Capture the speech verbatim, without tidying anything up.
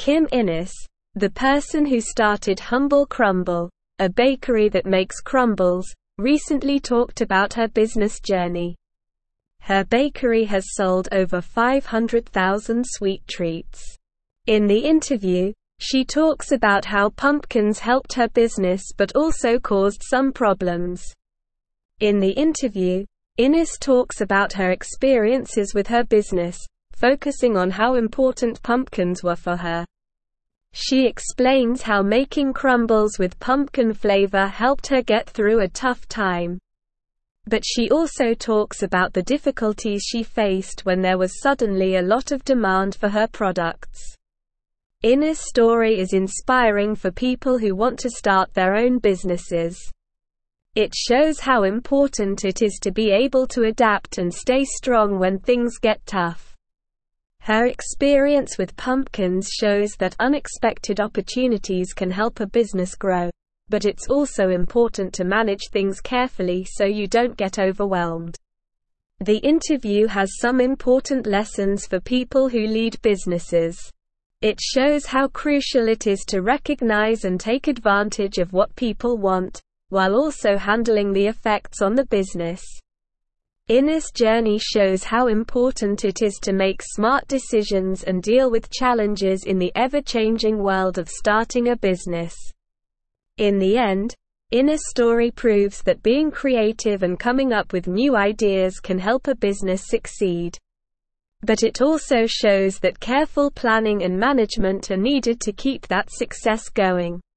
Kim Innes, the person who started Humble Crumble, a bakery that makes crumbles, recently talked about her business journey. Her bakery has sold over five hundred thousand sweet treats. In the interview, she talks about how pumpkins helped her business but also caused some problems. In the interview, Innes talks about her experiences with her business, focusing on how important pumpkins were for her. She explains how making crumbles with pumpkin flavor helped her get through a tough time. But she also talks about the difficulties she faced when there was suddenly a lot of demand for her products. Innes' story is inspiring for people who want to start their own businesses. It shows how important it is to be able to adapt and stay strong when things get tough. Her experience with pumpkins shows that unexpected opportunities can help a business grow, but it's also important to manage things carefully so you don't get overwhelmed. The interview has some important lessons for people who lead businesses. It shows how crucial it is to recognize and take advantage of what people want, while also handling the effects on the business. Innes' journey shows how important it is to make smart decisions and deal with challenges in the ever-changing world of starting a business. In the end, Innes' story proves that being creative and coming up with new ideas can help a business succeed. But it also shows that careful planning and management are needed to keep that success going.